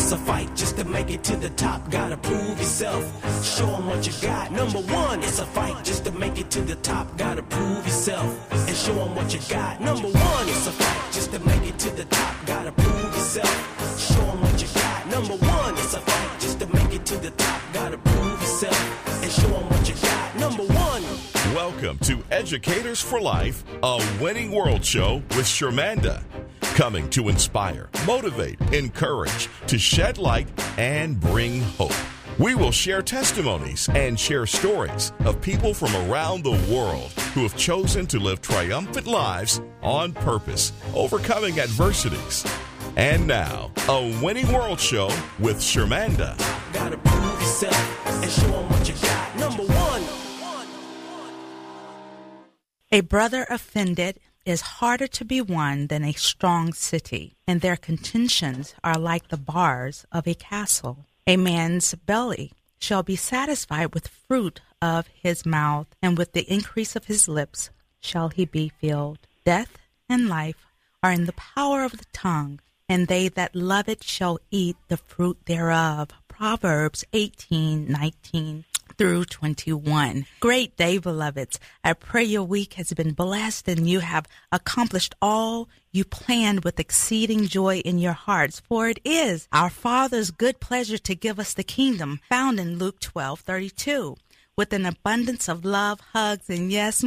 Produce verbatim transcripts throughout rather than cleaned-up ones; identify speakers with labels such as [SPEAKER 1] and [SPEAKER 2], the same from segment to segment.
[SPEAKER 1] It's a fight just to make it to the top. Gotta prove yourself. Show them what you got. Number one, it's a fight just to make it to the top. Gotta prove yourself and show them what you got. Number one, it's a fight just to make it to the top. Gotta prove yourself. Show them what you got. Number one, it's a fight just to make it to the top. Gotta prove yourself and show them what you got. Number one.
[SPEAKER 2] Welcome to Educators for Life, a winning world show with Shermanda. Coming to inspire, motivate, encourage, to shed light, and bring hope. We will share testimonies and share stories of people from around the world who have chosen to live triumphant lives on purpose, overcoming adversities. And now, a winning world show with Shermanda.
[SPEAKER 1] Gotta prove yourself and show them what you got. Number one.
[SPEAKER 3] A brother offended is harder to be won than a strong city, and their contentions are like the bars of a castle. A man's belly shall be satisfied with fruit of his mouth, and with the increase of his lips shall he be filled. Death and life are in the power of the tongue, and they that love it shall eat the fruit thereof. Proverbs eighteen nineteen through twenty-one. Great day, beloveds. I pray your week has been blessed and you have accomplished all you planned with exceeding joy in your hearts. For it is our Father's good pleasure to give us the kingdom, found in Luke twelve thirty-two. With an abundance of love, hugs, and yes,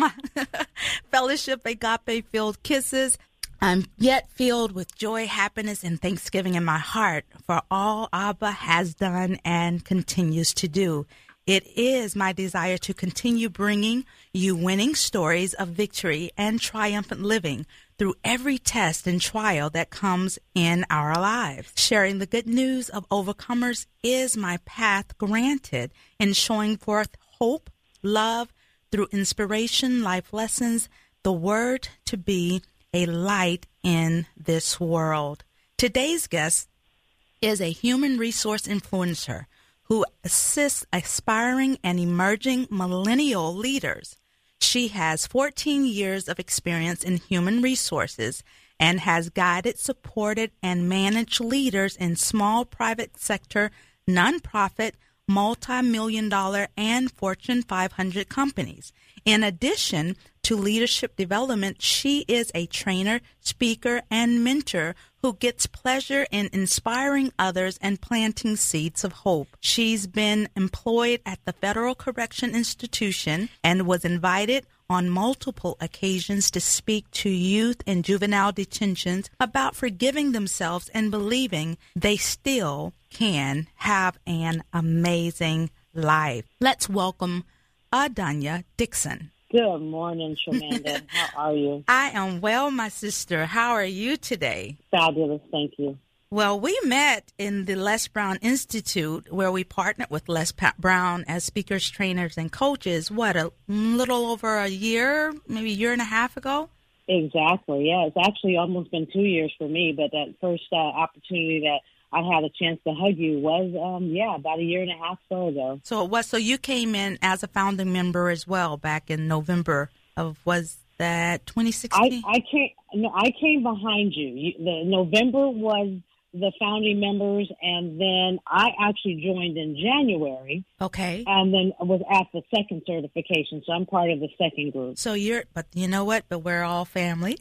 [SPEAKER 3] fellowship, agape-filled kisses, I'm yet filled with joy, happiness, and thanksgiving in my heart for all Abba has done and continues to do. It is my desire to continue bringing you winning stories of victory and triumphant living through every test and trial that comes in our lives. Sharing the good news of overcomers is my path granted in showing forth hope, love, through inspiration, life lessons, the word to be a light in this world. Today's guest is a human resource influencer who assists aspiring and emerging millennial leaders. She has fourteen years of experience in human resources and has guided, supported, and managed leaders in small private sector, nonprofit, multi-million dollar, and Fortune five hundred companies. In addition to leadership development, she is a trainer, speaker, and mentor who gets pleasure in inspiring others and planting seeds of hope. She's been employed at the Federal Correction Institution and was invited on multiple occasions to speak to youth in juvenile detentions about forgiving themselves and believing they still can have an amazing life. Let's welcome Adanya Dixon.
[SPEAKER 4] Good morning, Shermanda. How are you?
[SPEAKER 3] I am well, my sister. How are you today?
[SPEAKER 4] Fabulous, thank you.
[SPEAKER 3] Well, we met in the Les Brown Institute, where we partnered with Les Pat Brown as speakers, trainers, and coaches, what, a little over a year, maybe a year and a half ago?
[SPEAKER 4] Exactly, yeah. It's actually almost been two years for me, but that first uh, opportunity that I had a chance to hug you was, um, yeah, about a year and a half so ago.
[SPEAKER 3] So it was, so you came in as a founding member as well back in November of, was that twenty sixteen?
[SPEAKER 4] I, I came, no, I came behind you. you. The November was the founding members, and then I actually joined in January.
[SPEAKER 3] Okay.
[SPEAKER 4] And then was at the second certification, so I'm part of the second group.
[SPEAKER 3] So you're, but you know what? But we're all family.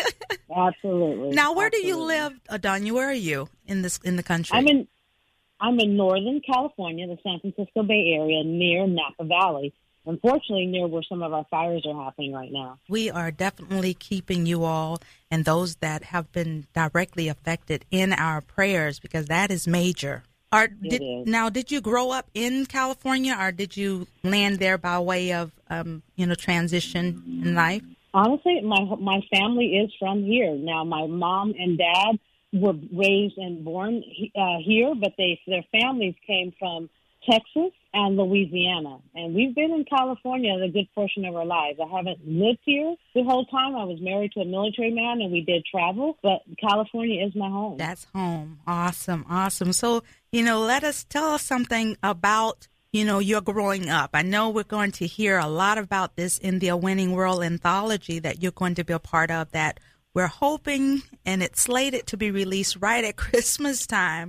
[SPEAKER 4] Absolutely.
[SPEAKER 3] Now, where
[SPEAKER 4] Absolutely.
[SPEAKER 3] do you live, Adanya? Where are you in this in the country?
[SPEAKER 4] I'm in I'm in Northern California, the San Francisco Bay Area, near Napa Valley. Unfortunately, near where some of our fires are happening right now.
[SPEAKER 3] We are definitely keeping you all and those that have been directly affected in our prayers, because that is major. Are, did,
[SPEAKER 4] is.
[SPEAKER 3] Now, did you grow up in California, or did you land there by way of, um, you know, transition in life?
[SPEAKER 4] Honestly, my my family is from here. Now, my mom and dad were raised and born uh, here, but they their families came from Texas and Louisiana. And we've been in California a good portion of our lives. I haven't lived here the whole time. I was married to a military man, and we did travel, but California is my home.
[SPEAKER 3] That's home. Awesome, awesome. So, you know, let us tell us something about, you know, your growing up. I know we're going to hear a lot about this in the A Winning World anthology that you're going to be a part of, that we're hoping, and it's slated to be released right at Christmas time,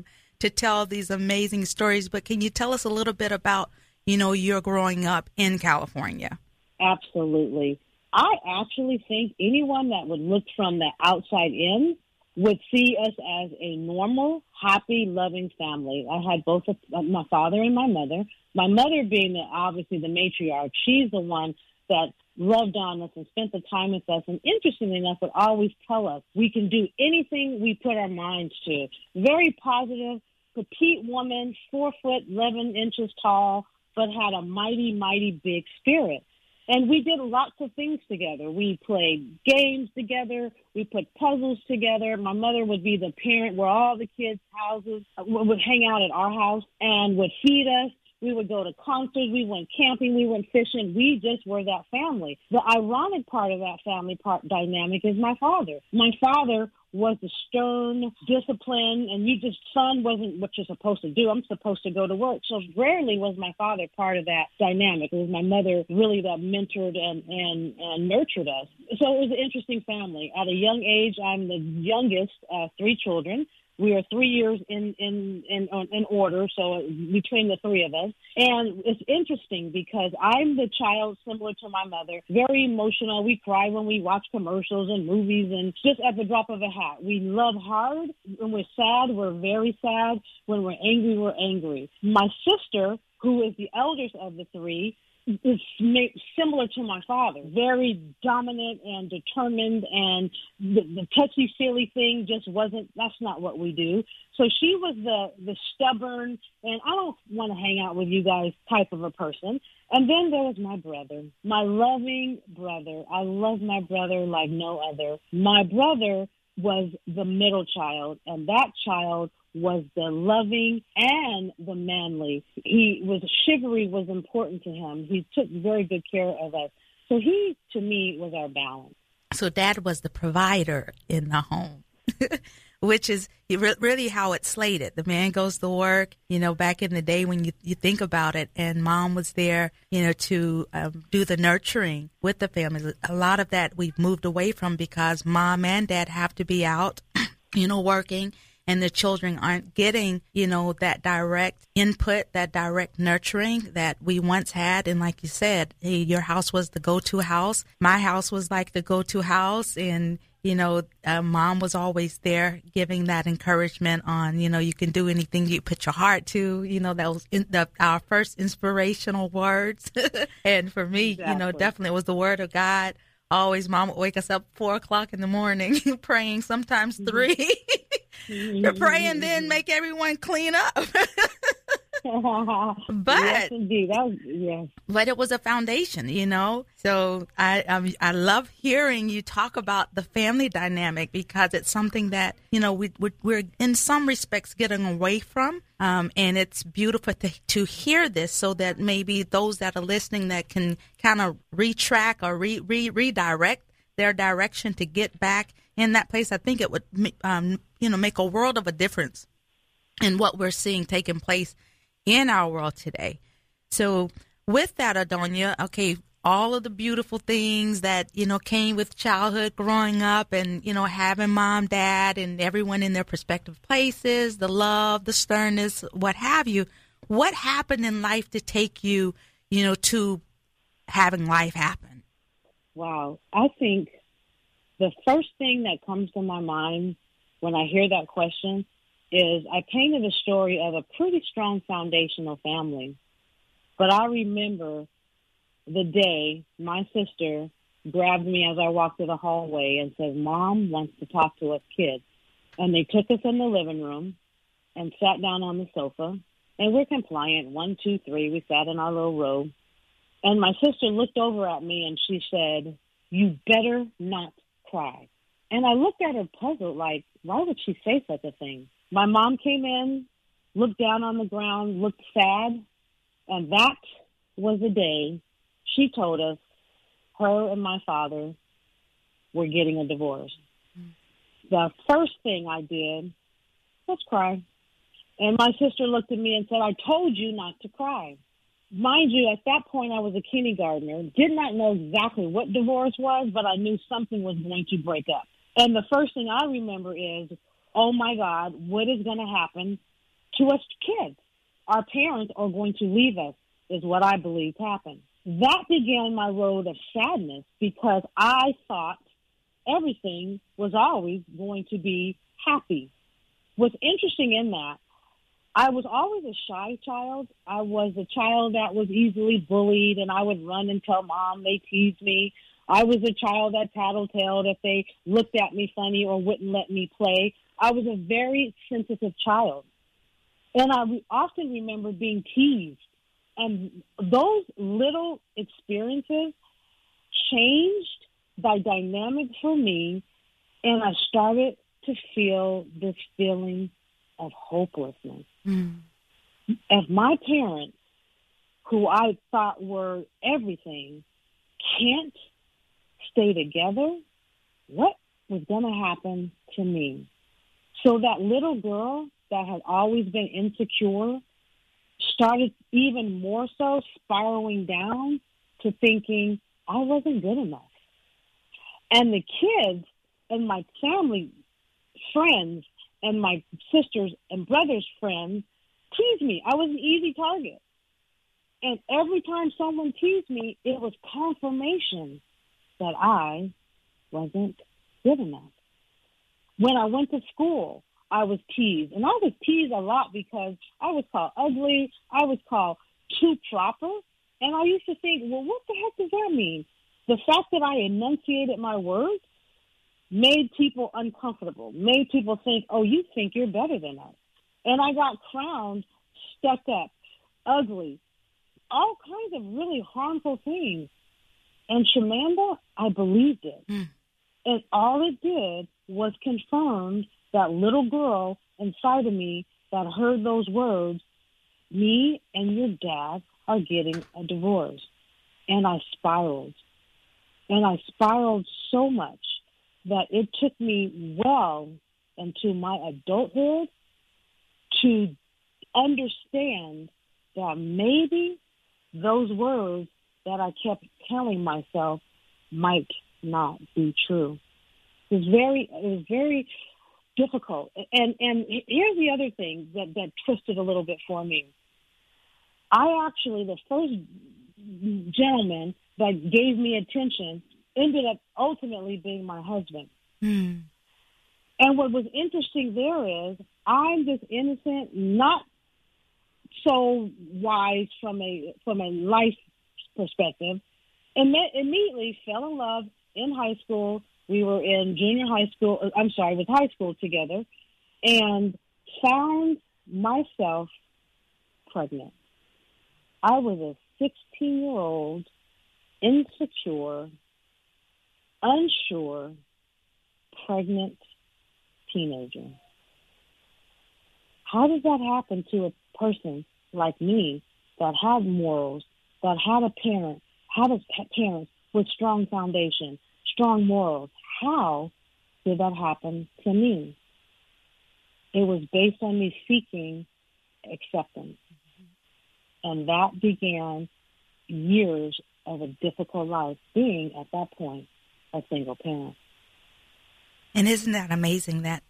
[SPEAKER 3] to tell these amazing stories. But can you tell us a little bit about, you know, your growing up in California?
[SPEAKER 4] Absolutely. I actually think anyone that would look from the outside in would see us as a normal, happy, loving family. I had both a, my father and my mother. My mother being the, obviously the matriarch, she's the one that loved on us and spent the time with us, and interestingly enough would always tell us we can do anything we put our minds to. Very positive, petite woman, four foot, eleven inches tall, but had a mighty, mighty big spirit. And we did lots of things together. We played games together. We put puzzles together. My mother would be the parent where all the kids' houses would hang out at our house and would feed us. We would go to concerts. We went camping. We went fishing. We just were that family. The ironic part of that family part dynamic is my father. My father was the stern discipline, and you just, son wasn't what you're supposed to do. I'm supposed to go to work. So rarely was my father part of that dynamic. It was my mother really that mentored and, and, and nurtured us. So it was an interesting family. At a young age, I'm the youngest of three children. We are three years in, in, in, in order, so between the three of us. And it's interesting because I'm the child similar to my mother, very emotional. We cry when we watch commercials and movies and just at the drop of a hat. We love hard. When we're sad, we're very sad. When we're angry, we're angry. My sister, who is the eldest of the three, is similar to my father, very dominant and determined, and the, the touchy-feely thing just wasn't, that's not what we do. So she was the, the stubborn, and I don't want to hang out with you guys type of a person. And then there was my brother, my loving brother. I love my brother like no other. My brother was the middle child, and that child was the loving and the manly. He was, chivalry was important to him. He took very good care of us. So he, to me, was our balance.
[SPEAKER 3] So Dad was the provider in the home, which is really how it's slated. The man goes to work, you know, back in the day when you, you think about it, and Mom was there, you know, to um, do the nurturing with the family. A lot of that we've moved away from because Mom and Dad have to be out, you know, working, and the children aren't getting, you know, that direct input, that direct nurturing that we once had. And like you said, hey, your house was the go-to house. My house was like the go-to house. And, you know, uh, Mom was always there giving that encouragement on, you know, you can do anything you put your heart to. You know, that was in the, our first inspirational words. And for me, exactly. You know, definitely it was the word of God. Always Mom would wake us up four o'clock in the morning praying, sometimes three. To pray and then make everyone clean up. But
[SPEAKER 4] yes, indeed. That was, yes.
[SPEAKER 3] But it was a foundation, you know. So I um, I love hearing you talk about the family dynamic because it's something that, you know, we, we we're in some respects getting away from. Um, and it's beautiful to, to hear this so that maybe those that are listening that can kind of retrack or re, re, redirect their direction to get back in that place. I think it would, um, you know, make a world of a difference in what we're seeing taking place in our world today. So with that, Adonia, okay, all of the beautiful things that, you know, came with childhood growing up and, you know, having mom, dad, and everyone in their respective places, the love, the sternness, what have you. What happened in life to take you, you know, to having life happen?
[SPEAKER 4] Wow. I think the first thing that comes to my mind when I hear that question is I painted a story of a pretty strong foundational family. But I remember the day my sister grabbed me as I walked through the hallway and said, Mom wants to talk to us kids. And they took us in the living room and sat down on the sofa. And we're compliant. One, two, three. We sat in our little row. And my sister looked over at me and she said, you better not cry. And I looked at her puzzled, like, why would she say such a thing? My mom came in, looked down on the ground, looked sad. And that was the day she told us her and my father were getting a divorce. The first thing I did was cry. And my sister looked at me and said, I told you not to cry. Mind you, at that point I was a kindergartner, did not know exactly what divorce was, but I knew something was going to break up. And the first thing I remember is, oh my God, what is going to happen? to us kids. Our parents are going to leave us, is what I believe happened. That began my road of sadness because I thought everything was always going to be happy. What's interesting in that, I was always a shy child. I was a child that was easily bullied, and I would run and tell mom they teased me. I was a child that tattletaled if they looked at me funny or wouldn't let me play. I was a very sensitive child. And I often remember being teased. And those little experiences changed the dynamic for me, and I started to feel this feeling of hopelessness. Mm. If my parents, who I thought were everything, can't stay together, what was going to happen to me? So that little girl that had always been insecure started even more so spiraling down to thinking I wasn't good enough. And the kids and my family friends and my sisters and brothers' friends teased me. I was an easy target. And every time someone teased me, it was confirmation that I wasn't good enough. When I went to school, I was teased. And I was teased a lot because I was called ugly. I was called too proper. And I used to think, well, what the heck does that mean? The fact that I enunciated my words made people uncomfortable, made people think, oh, you think you're better than us. And I got crowned, stuck up, ugly, all kinds of really harmful things. And Shamanda, I believed it. Mm. And all it did was confirm that little girl inside of me that heard those words, me and your dad are getting a divorce. And I spiraled. And I spiraled so much that it took me well into my adulthood to understand that maybe those words that I kept telling myself might not be true. It was very, it was very difficult. And and here's the other thing that, that twisted a little bit for me. I actually, the first gentleman that gave me attention ended up ultimately being my husband. Mm. And what was interesting there is I'm this innocent, not so wise from a from a life perspective, and met, immediately fell in love in high school. We were in junior high school, I'm sorry, with high school together, and found myself pregnant. I was a sixteen-year-old, insecure, unsure, pregnant teenager. How does that happen to a person like me that had morals, that had a parent, had a parents with strong foundation, strong morals? How did that happen to me? It was based on me seeking acceptance. And that began years of a difficult life, being at that point a single parent.
[SPEAKER 3] And isn't that amazing that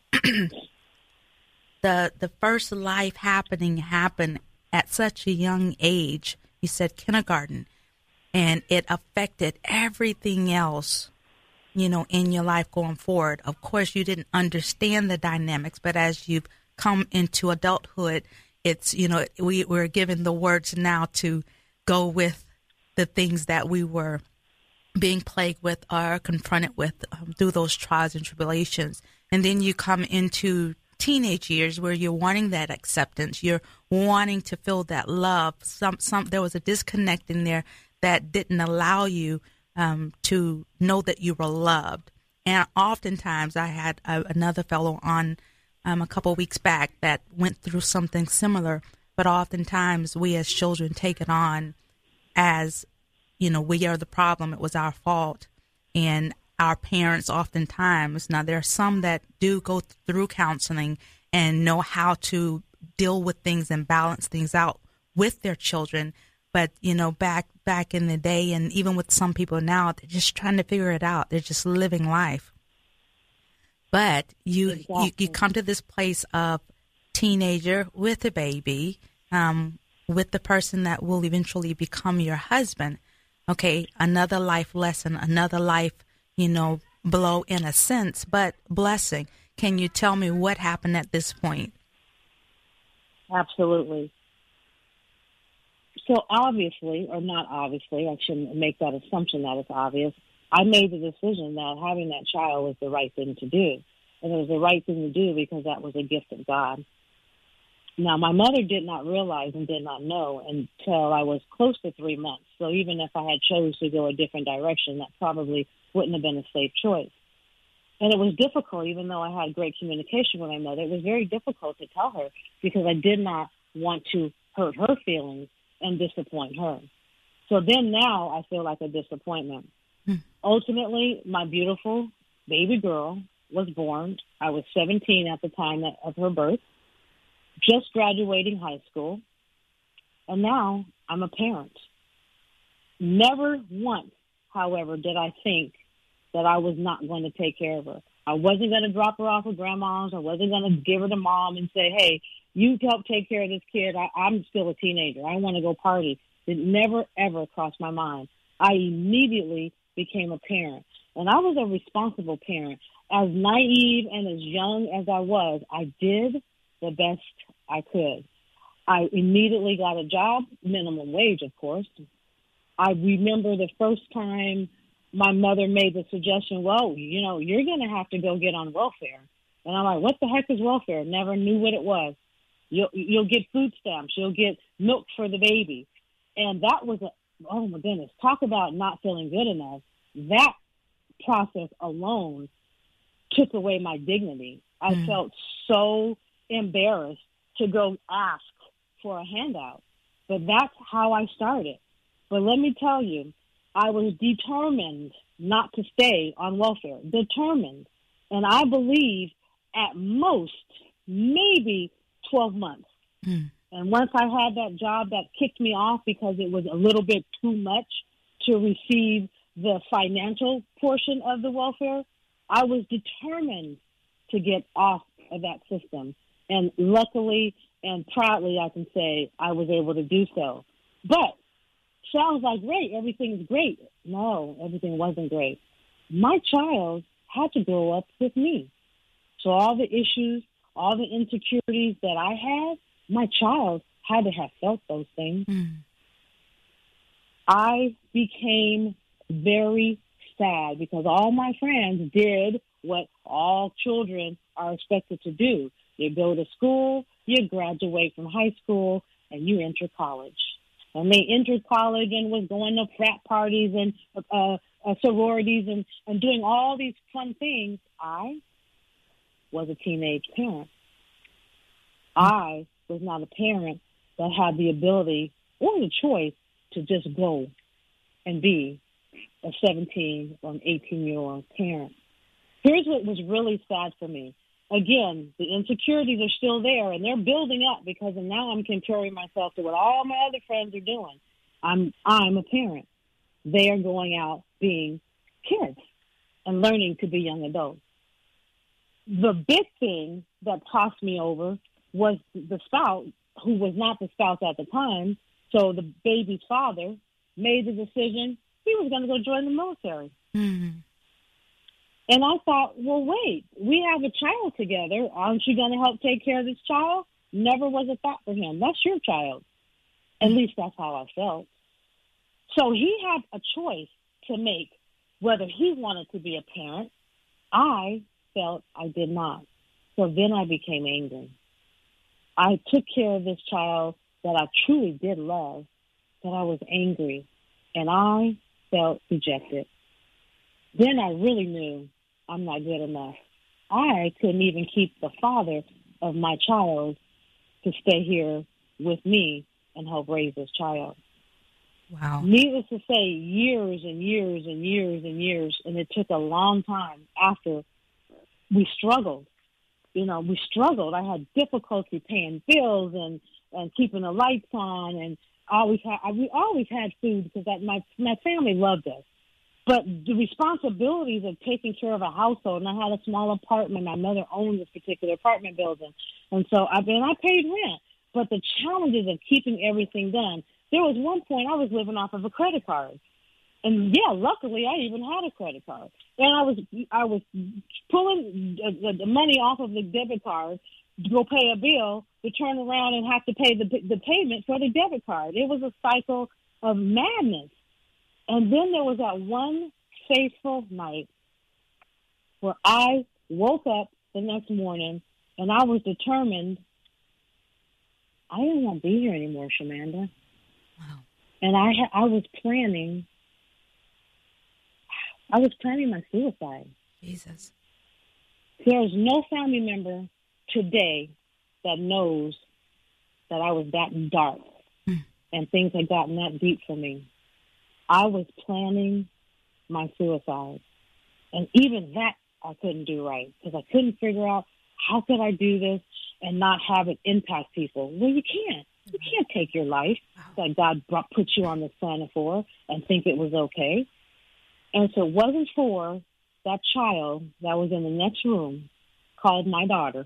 [SPEAKER 3] the the first life happening happened at such a young age? You said kindergarten, and it affected everything else, you know, in your life going forward. Of course, you didn't understand the dynamics, but as you've come into adulthood, it's, you know, we, we're given the words now to go with the things that we were being plagued with or confronted with um, through those trials and tribulations. And then you come into teenage years where you're wanting that acceptance. You're wanting to feel that love. Some, some, there was a disconnect in there that didn't allow you um, to know that you were loved. And oftentimes I had a, another fellow on um, a couple of weeks back that went through something similar, but oftentimes we as children take it on as, you know, we are the problem. It was our fault. And our parents oftentimes, now there are some that do go through counseling and know how to deal with things and balance things out with their children. But, you know, back back in the day, and even with some people now, they're just trying to figure it out. They're just living life. But you, exactly. you, you come to this place of teenager with a baby, um, with the person that will eventually become your husband. Okay, another life lesson, another life, you know, blow in a sense, but blessing. Can you tell me what happened at this point?
[SPEAKER 4] Absolutely. So obviously, or not obviously, I shouldn't make that assumption that it's obvious, I made the decision that having that child was the right thing to do. And it was the right thing to do because that was a gift of God. Now, my mother did not realize and did not know until I was close to three months. So even if I had chose to go a different direction, that probably wouldn't have been a safe choice. And it was difficult, even though I had great communication with my mother. It was very difficult to tell her because I did not want to hurt her feelings and disappoint her. So then now I feel like a disappointment. Hmm. Ultimately, my beautiful baby girl was born. I was seventeen at the time of her birth, just graduating high school, and now I'm a parent. Never once, however, did I think that I was not going to take care of her. I wasn't going to drop her off at grandma's. I wasn't going to give her to mom and say, hey, you help take care of this kid. I, I'm still a teenager. I want to go party. It never, ever crossed my mind. I immediately became a parent, and I was a responsible parent. As naive and as young as I was, I did the best I could. I immediately got a job, minimum wage, of course. I remember the first time my mother made the suggestion, well, you know, you're going to have to go get on welfare. And I'm like, what the heck is welfare? Never knew what it was. You'll, you'll get food stamps. You'll get milk for the baby. And that was, a, oh, my goodness, talk about not feeling good enough. That process alone took away my dignity. I mm. felt so embarrassed to go ask for a handout. But that's how I started. But let me tell you, I was determined not to stay on welfare, determined. And I believe at most, maybe twelve months. Mm. And once I had that job, that kicked me off because it was a little bit too much to receive the financial portion of the welfare. I was determined to get off of that system. And luckily and proudly, I can say I was able to do so. But sounds like great, everything's great. No, everything wasn't great. My child had to grow up with me. So all the issues, all the insecurities that I had, my child had to have felt those things. Mm. I became very sad because all my friends did what all children are expected to do. You go to school, you graduate from high school, and you enter college. And they entered college and was going to frat parties and uh, uh, sororities and, and doing all these fun things. I was a teenage parent. I was not a parent that had the ability or the choice to just go and be a seventeen or an eighteen-year-old parent. Here's what was really sad for me. Again, the insecurities are still there, and they're building up because now I'm comparing myself to what all my other friends are doing. I'm I'm a parent. They are going out being kids and learning to be young adults. The big thing that tossed me over was the spouse, who was not the spouse at the time. So the baby's father made the decision he was going to go join the military. Mm-hmm. And I thought, well, wait, we have a child together. Aren't you going to help take care of this child? Never was a thought for him. That's your child. At least that's how I felt. So he had a choice to make whether he wanted to be a parent. I felt I did not. So then I became angry. I took care of this child that I truly did love, but I was angry, and I felt dejected. Then I really knew I'm not good enough. I couldn't even keep the father of my child to stay here with me and help raise this child.
[SPEAKER 3] Wow.
[SPEAKER 4] Needless to say, years and years and years and years, and it took a long time after we struggled. You know, we struggled. I had difficulty paying bills and, and keeping the lights on, and always had, we always had food because that, my my family loved us. But the responsibilities of taking care of a household, and I had a small apartment. My mother owned this particular apartment building. And so I, and I paid rent. But the challenges of keeping everything done, there was one point I was living off of a credit card. And, yeah, luckily I even had a credit card. And I was I was pulling the, the money off of the debit card to go pay a bill, to turn around and have to pay the, the payment for the debit card. It was a cycle of madness. And then there was that one fateful night where I woke up the next morning and I was determined I didn't want to be here anymore, Shamanda.
[SPEAKER 3] Wow.
[SPEAKER 4] And I ha- I was planning, I was planning my suicide.
[SPEAKER 3] Jesus.
[SPEAKER 4] There is no family member today that knows that I was that dark
[SPEAKER 3] mm.
[SPEAKER 4] and things had gotten that deep for me. I was planning my suicide. And even that I couldn't do right because I couldn't figure out how could I do this and not have it impact people. Well, you can't. You can't take your life that God brought, put you on this planet for and think it was okay. And so it wasn't for that child that was in the next room called my daughter,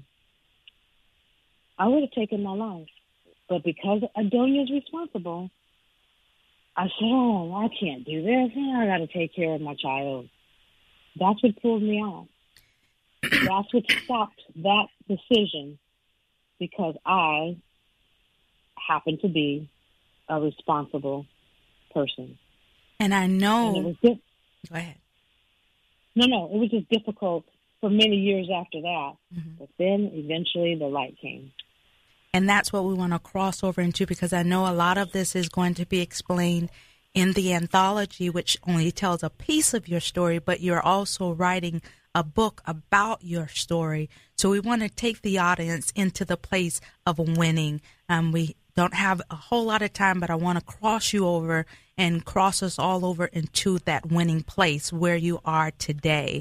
[SPEAKER 4] I would have taken my life. But because Adonia is responsible, I said, oh, I can't do this. I got to take care of my child. That's what pulled me out. That's what stopped that decision because I happen to be a responsible person.
[SPEAKER 3] And I know.
[SPEAKER 4] And it was di-
[SPEAKER 3] Go ahead.
[SPEAKER 4] No, no, it was just difficult for many years after that.
[SPEAKER 3] Mm-hmm.
[SPEAKER 4] But then eventually the light came.
[SPEAKER 3] And that's what we want to cross over into because I know a lot of this is going to be explained in the anthology, which only tells a piece of your story, but you're also writing a book about your story. So we want to take the audience into the place of winning. Um, we don't have a whole lot of time, but I want to cross you over and cross us all over into that winning place where you are today.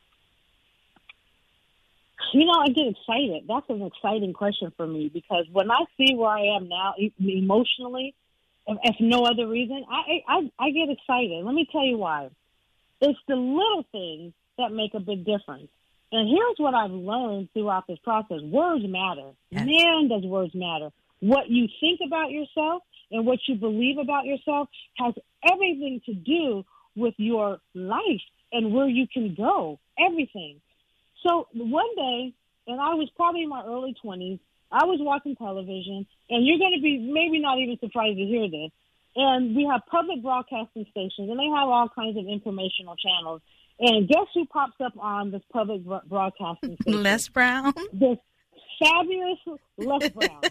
[SPEAKER 4] You know, I get excited. That's an exciting question for me because when I see where I am now emotionally, if, if no other reason, I, I I get excited. Let me tell you why. It's the little things that make a big difference. And here's what I've learned throughout this process. Words matter.
[SPEAKER 3] Yes.
[SPEAKER 4] Man, does words matter. What you think about yourself and what you believe about yourself has everything to do with your life and where you can go, everything. So one day, and I was probably in my early twenties, I was watching television, and you're going to be maybe not even surprised to hear this, and we have public broadcasting stations, and they have all kinds of informational channels. And guess who pops up on this public broadcasting station?
[SPEAKER 3] Les Brown.
[SPEAKER 4] This fabulous Les Brown.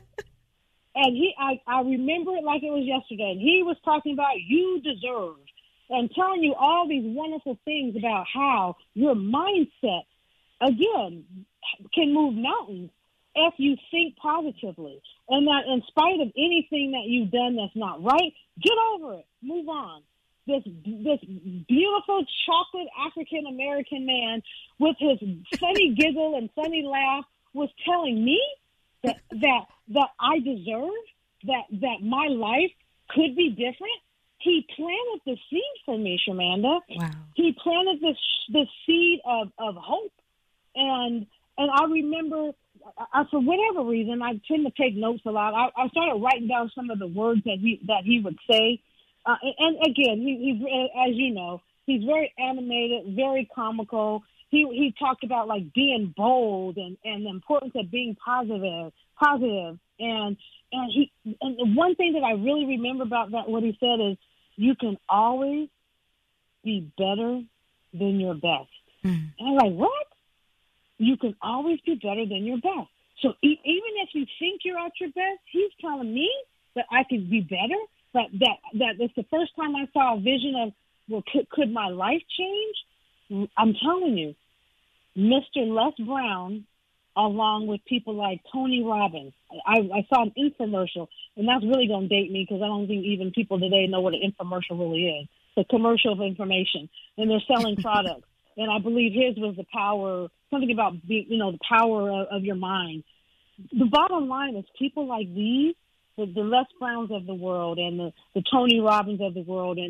[SPEAKER 4] And he, I, I remember it like it was yesterday, and he was talking about you deserve and telling you all these wonderful things about how your mindset, again, can move mountains if you think positively. And that in spite of anything that you've done that's not right, get over it. Move on. This this beautiful chocolate African-American man with his funny giggle and funny laugh was telling me that that that I deserve, that, that my life could be different. He planted the seed for me, Shamanda.
[SPEAKER 3] Wow. He
[SPEAKER 4] planted this the seed of, of hope. And and I remember, I, for whatever reason, I tend to take notes a lot. I, I started writing down some of the words that he that he would say. Uh, and, and again, he, he's, as you know, he's very animated, very comical. He he talked about like being bold and, and the importance of being positive, positive. And and he and one thing that I really remember about that what he said is, you can always be better than your best. Mm. And I'm like, what? You can always be better than your best. So e- even if you think you're at your best, he's telling me that I could be better. That that that it's the first time I saw a vision of, well, could, could my life change? I'm telling you, Mister Les Brown, along with people like Tony Robbins. I, I saw an infomercial, and that's really going to date me because I don't think even people today know what an infomercial really is. It's a commercial of information, and they're selling products. And I believe his was the power, something about, being, you know, the power of, of your mind. The bottom line is people like these, the, the Les Browns of the world and the, the Tony Robbins of the world and the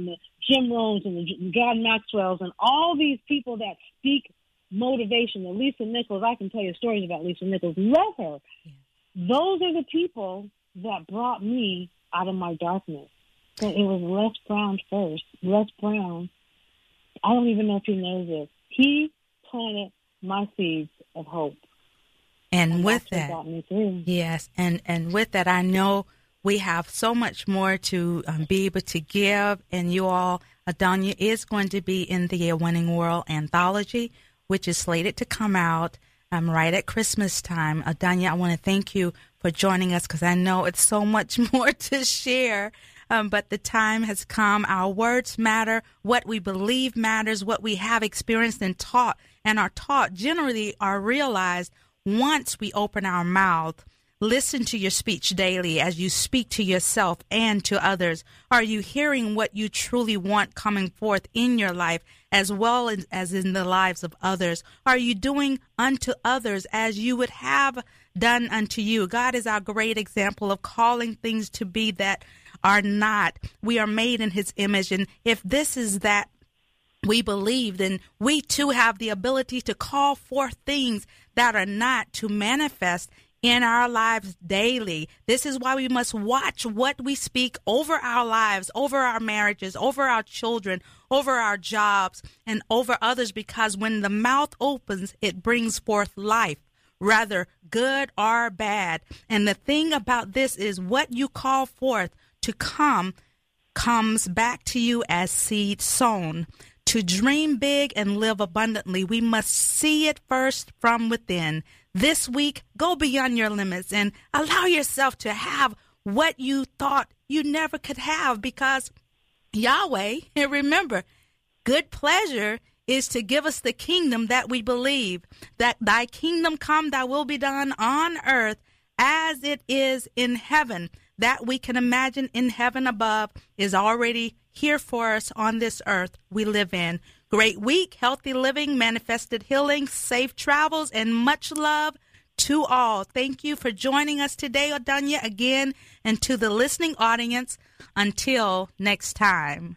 [SPEAKER 4] Jim Rohns and the John Maxwell's and all these people that speak motivation. And Lisa Nichols, I can tell you stories about Lisa Nichols. Love her. Yeah. Those are the people that brought me out of my darkness. So it was Les Brown first. Les Brown, I don't even know if he knows this. He planted my seeds of hope.
[SPEAKER 3] And,
[SPEAKER 4] and
[SPEAKER 3] with that,
[SPEAKER 4] got me through.
[SPEAKER 3] yes, and, and with that, I know we have so much more to um, be able to give, and you all, Adanya is going to be in the Winning World anthology, which is slated to come out um, right at Christmas time. Adanya, I want to thank you for joining us because I know it's so much more to share, um, but the time has come. Our words matter. What we believe matters. What we have experienced and taught and are taught generally are realized once we open our mouth. Listen to your speech daily as you speak to yourself and to others. Are you hearing what you truly want coming forth in your life as well as, as in the lives of others? Are you doing unto others as you would have done unto you? God is our great example of calling things to be that are not. We are made in his image, and if this is that we believe, then we too have the ability to call forth things that are not to manifest in our lives daily. This is why we must watch what we speak over our lives, over our marriages, over our children, over our jobs, and over others, because when the mouth opens, it brings forth life, whether good or bad. And the thing about this is what you call forth to come comes back to you as seed sown. To dream big and live abundantly, we must see it first from within. This week, go beyond your limits and allow yourself to have what you thought you never could have, because Yahweh, and remember, good pleasure is to give us the kingdom that we believe, that thy kingdom come, thy will be done on earth as it is in heaven. That we can imagine in heaven above is already here for us on this earth we live in. Great week, healthy living, manifested healing, safe travels, and much love to all. Thank you for joining us today, Adanya, again, and to the listening audience. Until next time.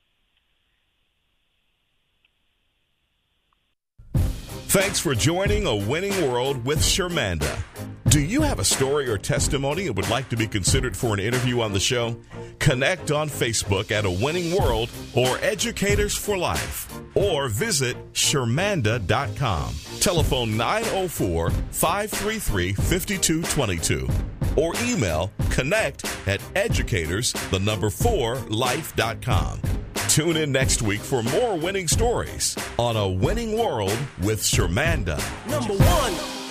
[SPEAKER 2] Thanks for joining A Winning World with Shermanda. Do you have a story or testimony and would like to be considered for an interview on the show? Connect on Facebook at A Winning World or Educators for Life, or visit Shermanda dot com. Telephone nine oh four, five three three, five two two two or email connect at educators, the number four, life dot com. Tune in next week for more winning stories on A Winning World with Shermanda.
[SPEAKER 1] Number one.